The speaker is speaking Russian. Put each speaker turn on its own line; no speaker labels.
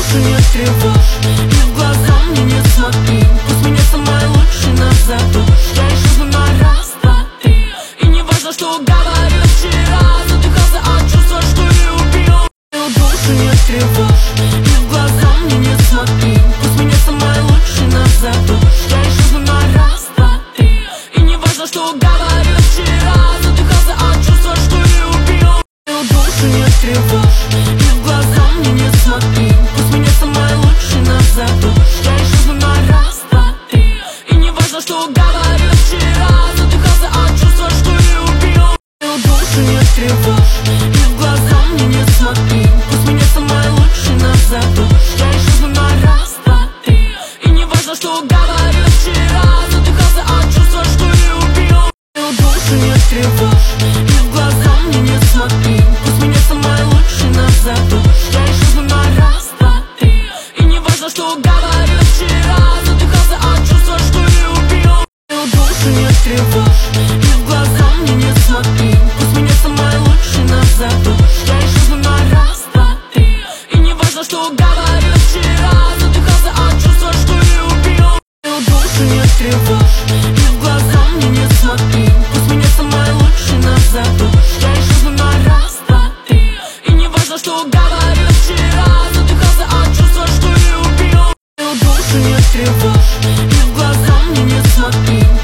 душу не тревожь, и в глаза мне не смотри. Пусть меня самой лучше назовешь. Я ищу звон на раз, два, три, и не важно, что говорил вчера. Задыхался от чувства, что любил. Мою душу не тревожь, и в глаза мне не смотри. Пусть меня самой лучше назовешь. Я ищу звон на раз, два, три, и не важно, что говорил вчера. Задыхался от чувства, что любил. Мою душу не тревожь, и в глаза мне не смотри. Пусть меня самой лучше назовешь. Я ищу звон на раз, два, три, и не важно, что говорил вчера. Задыхался от чувства, что любил. Мою душу не тревожь, и в глаза мне не смотри. Пусть меня самой лучше назовешь. Я ищу звон на раз, два, три, и не важно, что говорил вчера. Задыхался от чувства, что любил. Мою душу не тревожь, и в глаза мне не смотри. Пусть меня самой лучше назовешь. Я ищу звон на раз, два, три, и не важно, что говорил вчера. Задыхался от чувства, что любил. Мою душу не тревожь, и в глаза мне не смотри. Пусть меня самой лучше назовешь. Я ищу звон на раз, два, три, и не важно, что говорил вчера. Задыхался от чувства, что любил. Мою душу не тревожь, и в глаза мне не смотри. Пусть меня самой лучше назовешь. Я ищу звон на раз, два, три, и не важно, что говорил вчера. Задыхался от чувства, что любил. Мою душу не тревожь, и в глаза мне не смотри.